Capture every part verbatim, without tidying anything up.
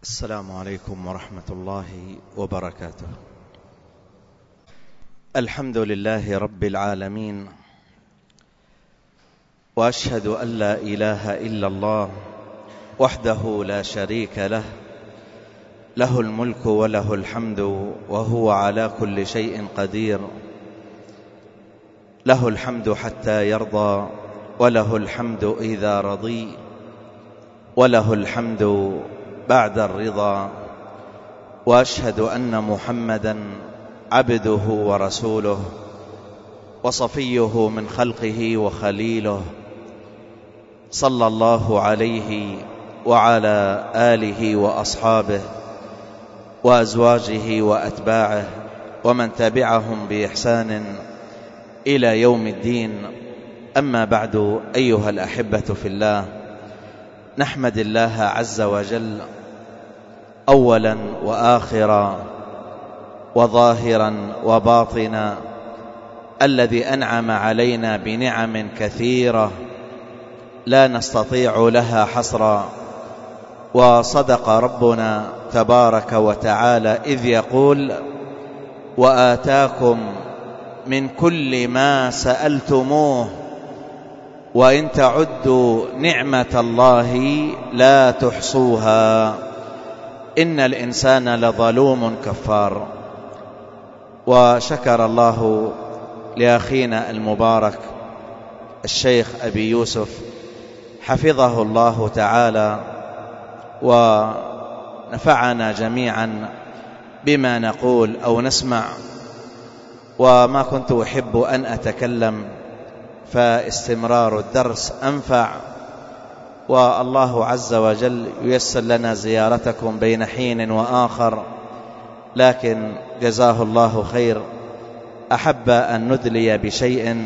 السلام عليكم ورحمة الله وبركاته. الحمد لله رب العالمين، وأشهد أن لا إله إلا الله وحده لا شريك له، له الملك وله الحمد وهو على كل شيء قدير، له الحمد حتى يرضى وله الحمد إذا رضي وله الحمد بعد الرضا. وأشهد أن محمدًا عبده ورسوله وصفيه من خلقه وخليله، صلى الله عليه وعلى آله وأصحابه وأزواجه وأتباعه ومن تبعهم بإحسان إلى يوم الدين. أما بعد، أيها الأحبة في الله، نحمد الله عز وجل أولا وآخرا وظاهرا وباطنا، الذي أنعم علينا بنعم كثيرة لا نستطيع لها حصرا. وصدق ربنا تبارك وتعالى إذ يقول: وآتاكم من كل ما سألتموه وإن تعدوا نعمة الله لا تحصوها إن الإنسان لظلوم كفار. وشكر الله لأخينا المبارك الشيخ أبي يوسف حفظه الله تعالى ونفعنا جميعا بما نقول أو نسمع. وما كنت أحب أن أتكلم، فاستمرار الدرس أنفع، والله عز وجل ييسر لنا زيارتكم بين حين وآخر، لكن جزاه الله خير أحب أن ندلي بشيء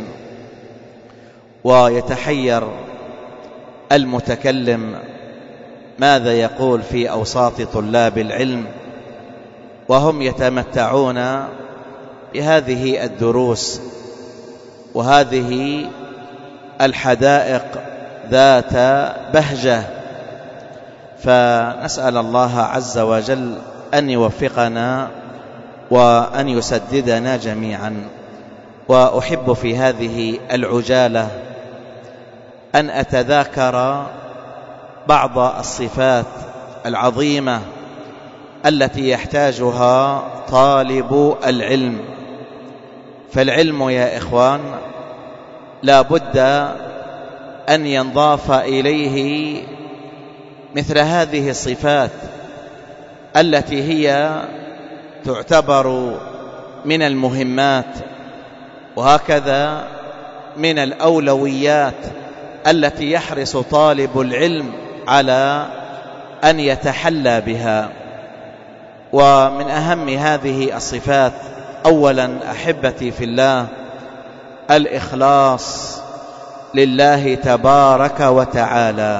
ويتحير المتكلم ماذا يقول في أوساط طلاب العلم وهم يتمتعون بهذه الدروس وهذه الحدائق ذات بهجة. فنسأل الله عز وجل أن يوفقنا وأن يسددنا جميعا. وأحب في هذه العجالة أن أتذاكر بعض الصفات العظيمة التي يحتاجها طالب العلم. فالعلم يا إخوان لا بد أن ينضاف إليه مثل هذه الصفات التي هي تعتبر من المهمات، وهكذا من الأولويات التي يحرص طالب العلم على أن يتحلى بها. ومن أهم هذه الصفات أولا أحبتي في الله الإخلاص لله تبارك وتعالى.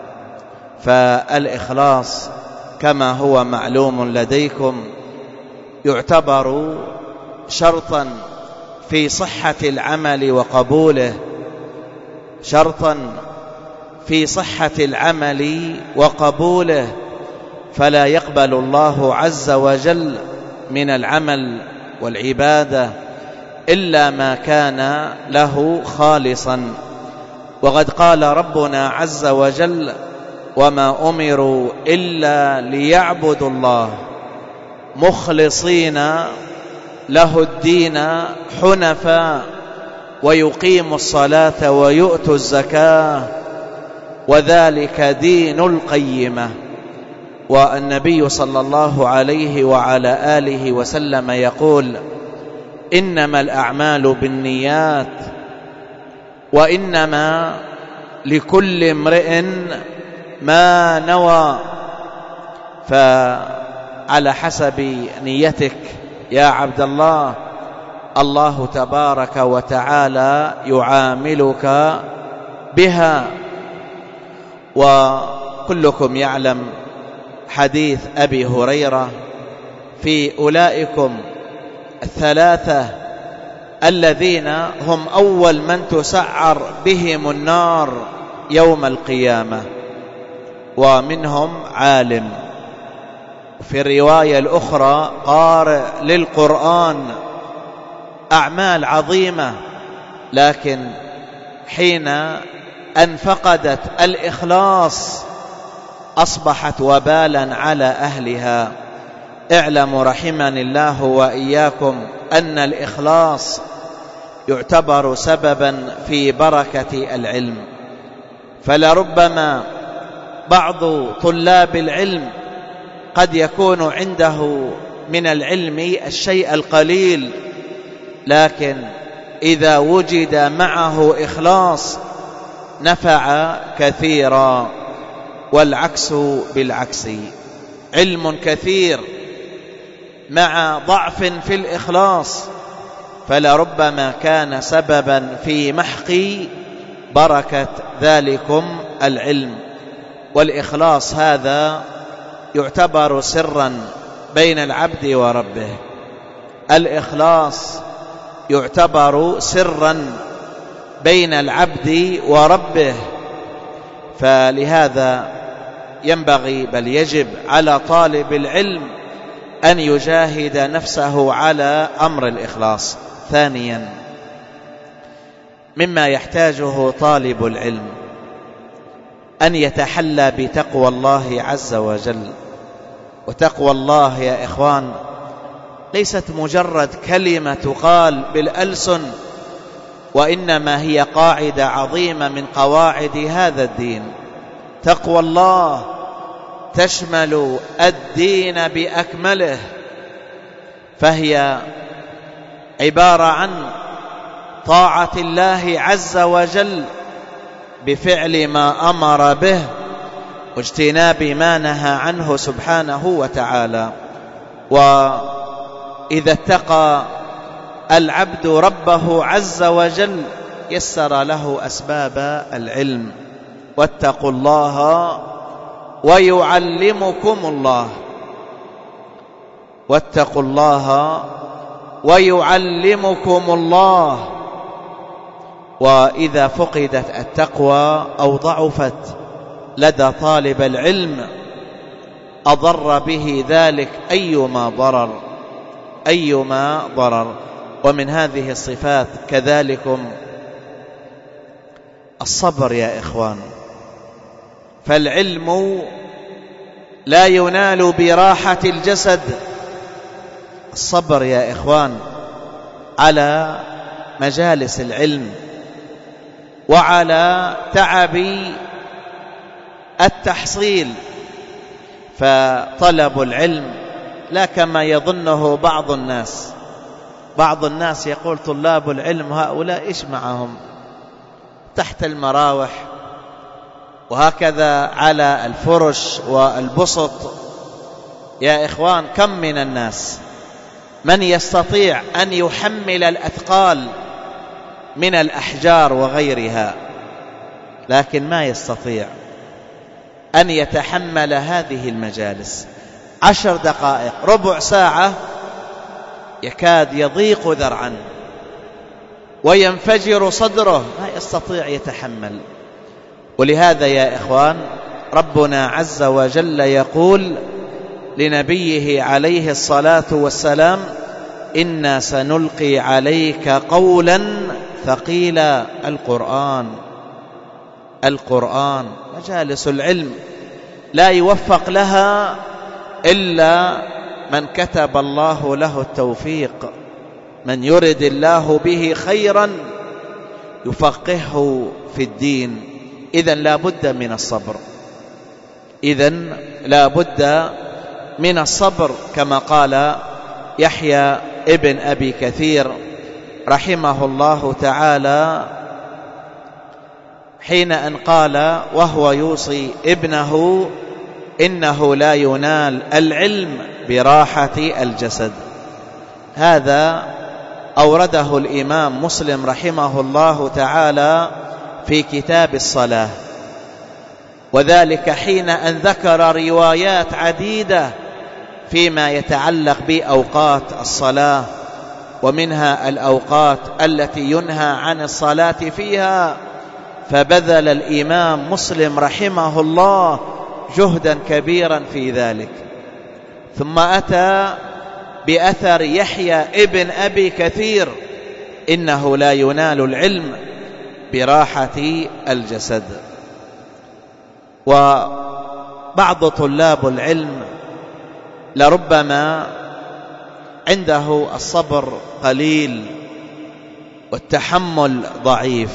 فالإخلاص كما هو معلوم لديكم يعتبر شرطا في صحة العمل وقبوله، شرطا في صحة العمل وقبوله. فلا يقبل الله عز وجل من العمل والعبادة إلا ما كان له خالصا. وقد قال ربنا عز وجل: وما أمروا إلا ليعبدوا الله مخلصين له الدين حنفاء ويقيموا الصلاة ويؤتوا الزكاة وذلك دين القيمة. والنبي صلى الله عليه وعلى آله وسلم يقول: إنما الأعمال بالنيات وإنما لكل امرئ ما نوى. فعلى حسب نيتك يا عبد الله الله تبارك وتعالى يعاملك بها. وكلكم يعلم حديث أبي هريرة في أولئكم الثلاثة الذين هم أول من تسعر بهم النار يوم القيامة، ومنهم عالم وفي الرواية الأخرى قارئ للقرآن، أعمال عظيمة، لكن حين أن فقدت الإخلاص أصبحت وبالا على أهلها. اعلموا رحمني الله وإياكم أن الإخلاص يعتبر سببا في بركة العلم. فلربما بعض طلاب العلم قد يكون عنده من العلم الشيء القليل، لكن إذا وجد معه إخلاص نفع كثيرا، والعكس بالعكس. علم كثير مع ضعف في الإخلاص فلربما كان سببا في محق بركة ذلكم العلم. والإخلاص هذا يعتبر سرا بين العبد وربه. الإخلاص يعتبر سرا بين العبد وربه. فلهذا ينبغي بل يجب على طالب العلم أن يجاهد نفسه على أمر الإخلاص. ثانيا، مما يحتاجه طالب العلم أن يتحلى بتقوى الله عز وجل. وتقوى الله يا إخوان ليست مجرد كلمة تقال بالألسن، وإنما هي قاعدة عظيمة من قواعد هذا الدين. تقوى الله تشمل الدين بأكمله، فهي عبارة عن طاعة الله عز وجل بفعل ما أمر به واجتناب ما نهى عنه سبحانه وتعالى. وإذا اتقى العبد ربه عز وجل يسر له أسباب العلم. واتقوا الله ويعلمكم الله، واتقوا الله ويعلمكم الله. وإذا فقدت التقوى أو ضعفت لدى طالب العلم أضر به ذلك أيما ضرر أيما ضرر. ومن هذه الصفات كذلكم الصبر يا إخوان. فالعلم لا ينال براحة الجسد. الصبر يا إخوان على مجالس العلم وعلى تعب التحصيل. فطلب العلم لا كما يظنه بعض الناس. بعض الناس يقول طلاب العلم هؤلاء إيش معهم؟ تحت المراوح وهكذا على الفرش والبسط. يا إخوان كم من الناس من يستطيع أن يحمل الأثقال من الأحجار وغيرها، لكن ما يستطيع أن يتحمل هذه المجالس. عشر دقائق ربع ساعة يكاد يضيق ذرعا وينفجر صدره، ما يستطيع يتحمل. ولهذا يا إخوان ربنا عز وجل يقول لنبيه عليه الصلاة والسلام: إنا سنلقي عليك قولا ثقيلا. القرآن القرآن مجالس العلم لا يوفق لها إلا من كتب الله له التوفيق. من يرد الله به خيرا يفقهه في الدين. إذن لا بد من الصبر إذن لا بد من الصبر كما قال يحيى ابن أبي كثير رحمه الله تعالى حين أن قال وهو يوصي ابنه: إنه لا ينال العلم براحة الجسد. هذا أورده الإمام مسلم رحمه الله تعالى في كتاب الصلاة، وذلك حين أن ذكر روايات عديدة فيما يتعلق بأوقات الصلاة، ومنها الأوقات التي ينهى عن الصلاة فيها. فبذل الإمام مسلم رحمه الله جهدا كبيرا في ذلك، ثم أتى بأثر يحيى ابن أبي كثير: إنه لا ينال العلم براحة الجسد. وبعض طلاب العلم لربما عنده الصبر قليل والتحمل ضعيف،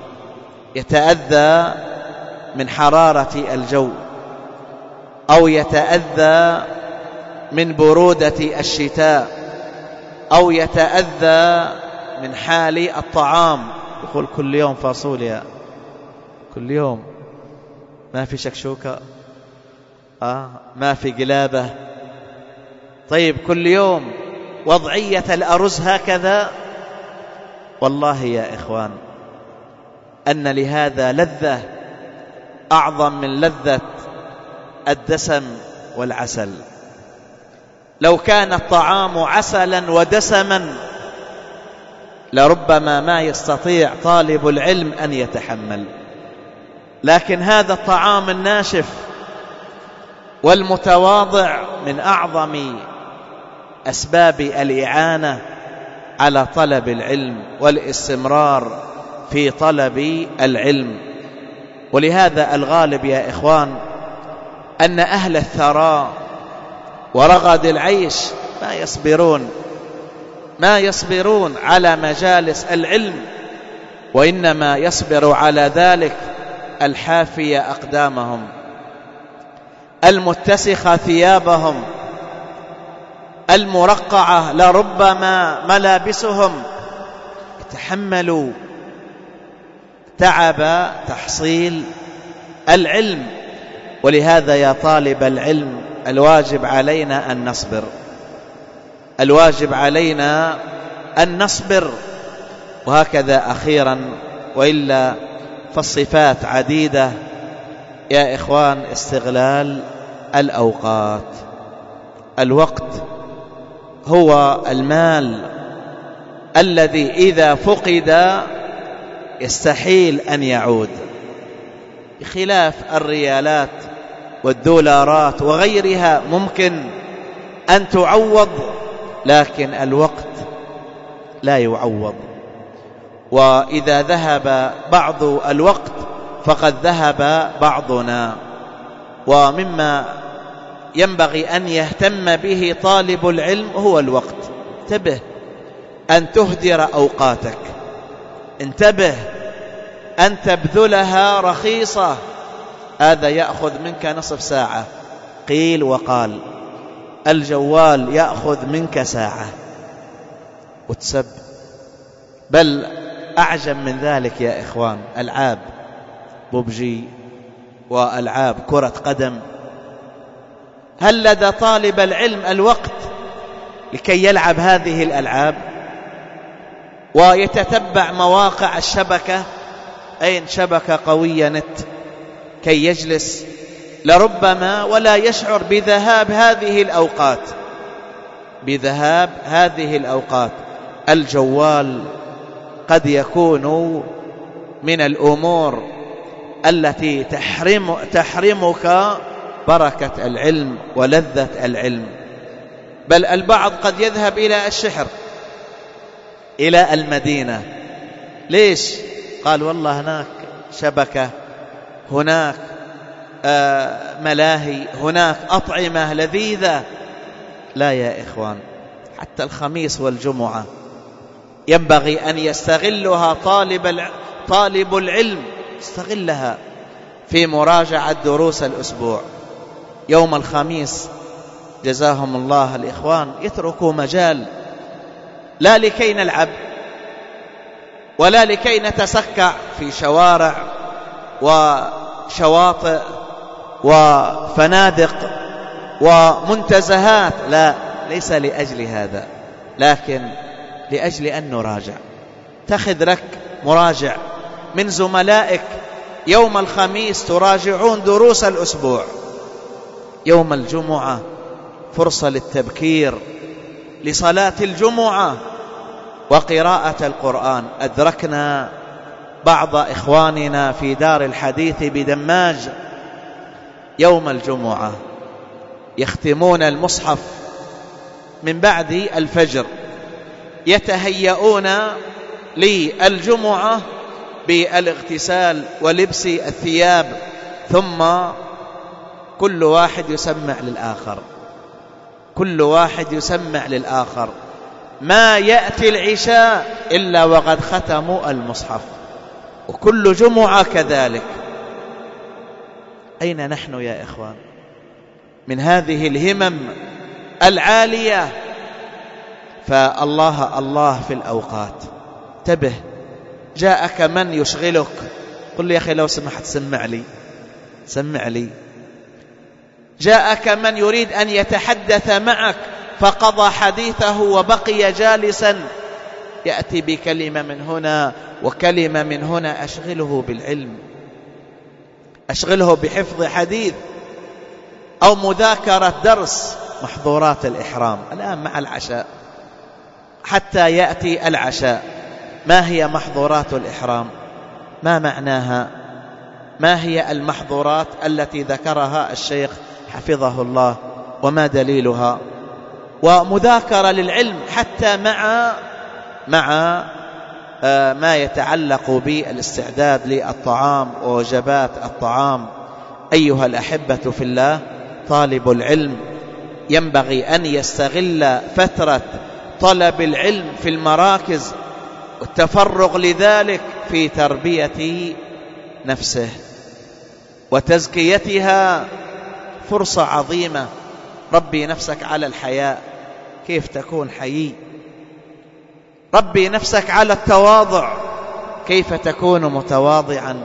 يتأذى من حرارة الجو، أو يتأذى من برودة الشتاء، أو يتأذى من حال الطعام. يقول كل يوم فاصوليا، كل يوم ما في شكشوكة، آه ما في قلابة. طيب كل يوم وضعية الأرز هكذا. والله يا إخوان أن لهذا لذة أعظم من لذة الدسم والعسل. لو كان الطعام عسلا ودسما لربما ما يستطيع طالب العلم أن يتحمل، لكن هذا الطعام الناشف والمتواضع من أعظم أسباب الإعانة على طلب العلم والاستمرار في طلب العلم. ولهذا الغالب يا إخوان أن أهل الثراء ورغد العيش ما يصبرون ما يصبرون على مجالس العلم، وإنما يصبر على ذلك الحافية أقدامهم، المتسخة ثيابهم، المرقعة لربما ملابسهم، يتحملوا تعب تحصيل العلم. ولهذا يا طالب العلم الواجب علينا أن نصبر، الواجب علينا أن نصبر. وهكذا أخيرا، وإلا فالصفات عديدة يا إخوان، استغلال الأوقات. الوقت هو المال الذي إذا فقد يستحيل أن يعود، بخلاف الريالات والدولارات وغيرها ممكن أن تعوض، لكن الوقت لا يعوض. وإذا ذهب بعض الوقت فقد ذهب بعضنا. ومما ينبغي أن يهتم به طالب العلم هو الوقت. انتبه أن تهدر أوقاتك، انتبه أن تبذلها رخيصة. هذا يأخذ منك نصف ساعة، قيل وقال. الجوال يأخذ منك ساعة وتسب. بل أعجب من ذلك يا إخوان، ألعاب بوبجي وألعاب كرة قدم. هل لدى طالب العلم الوقت لكي يلعب هذه الألعاب ويتتبع مواقع الشبكة؟ أين شبكة قوية نت كي يجلس لربما ولا يشعر بذهاب هذه الأوقات بذهاب هذه الأوقات. الجوال قد يكون من الأمور التي تحرم تحرمك بركة العلم ولذة العلم. بل البعض قد يذهب إلى الشحر، إلى المدينة. ليش؟ قال والله هناك شبكة، هناك آه ملاهي، هناك أطعمة لذيذة. لا يا إخوان، حتى الخميس والجمعة ينبغي أن يستغلها طالب طالب العلم، يستغلها في مراجعة دروس الأسبوع. يوم الخميس جزاهم الله الإخوان يتركوا مجال، لا لكي نلعب ولا لكي نتسكع في شوارع وشواطئ وفنادق ومنتزهات، لا، ليس لأجل هذا، لكن لأجل أن نراجع. تأخذ لك مراجع من زملائك يوم الخميس تراجعون دروس الأسبوع. يوم الجمعة فرصة للتبكير لصلاة الجمعة وقراءة القرآن. أدركنا بعض إخواننا في دار الحديث بدماج يوم الجمعة يختمون المصحف من بعد الفجر، يتهيئون للجمعة بالاغتسال ولبس الثياب، ثم كل واحد يسمع للآخر، كل واحد يسمع للآخر، ما يأتي العشاء إلا وقد ختموا المصحف، وكل جمعة كذلك. أين نحن يا إخوان من هذه الهمم العالية؟ فالله الله في الأوقات. انتبه، جاءك من يشغلك، قل لي يا أخي لو سمحت سمع لي سمع لي. جاءك من يريد أن يتحدث معك فقضى حديثه وبقي جالسا، يأتي بكلمة من هنا وكلمة من هنا، أشغله بالعلم، أشغله بحفظ حديث أو مذاكرة درس. محظورات الإحرام الآن مع العشاء حتى يأتي العشاء، ما هي محظورات الإحرام؟ ما معناها؟ ما هي المحظورات التي ذكرها الشيخ حفظه الله وما دليلها؟ ومذاكرة للعلم حتى مع مع ما يتعلق بالاستعداد للطعام ووجبات الطعام. أيها الأحبة في الله، طالب العلم ينبغي أن يستغل فترة طلب العلم في المراكز والتفرغ لذلك في تربية نفسه وتزكيتها. فرصة عظيمة. ربي نفسك على الحياء، كيف تكون حيي؟ ربي نفسك على التواضع، كيف تكون متواضعا؟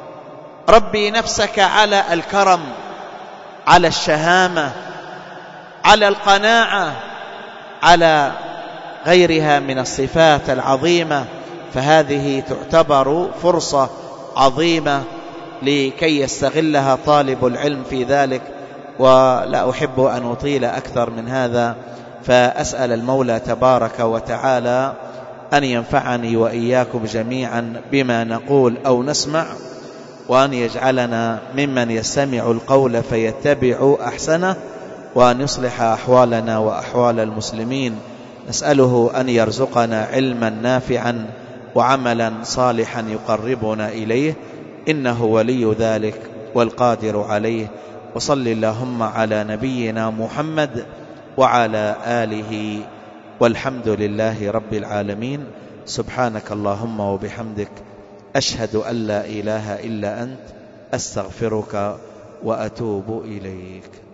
ربي نفسك على الكرم، على الشهامة، على القناعة، على غيرها من الصفات العظيمة. فهذه تعتبر فرصة عظيمة لكي يستغلها طالب العلم في ذلك. ولا أحب أن أطيل أكثر من هذا، فأسأل المولى تبارك وتعالى أن ينفعني وإياكم جميعا بما نقول أو نسمع، وأن يجعلنا ممن يستمع القول فيتبع أحسنه، وأن يصلح أحوالنا وأحوال المسلمين. نسأله أن يرزقنا علما نافعا وعملا صالحا يقربنا إليه، إنه ولي ذلك والقادر عليه. وصل اللهم على نبينا محمد وعلى آله، والحمد لله رب العالمين. سبحانك اللهم وبحمدك، أشهد أن لا إله إلا أنت، أستغفرك وأتوب إليك.